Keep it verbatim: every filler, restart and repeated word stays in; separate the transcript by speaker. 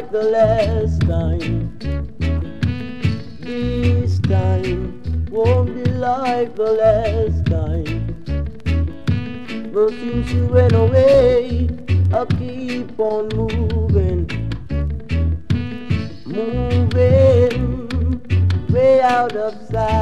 Speaker 1: like the last time. This time won't be like the last time. But since you went away, I keep on moving, moving way out of sight.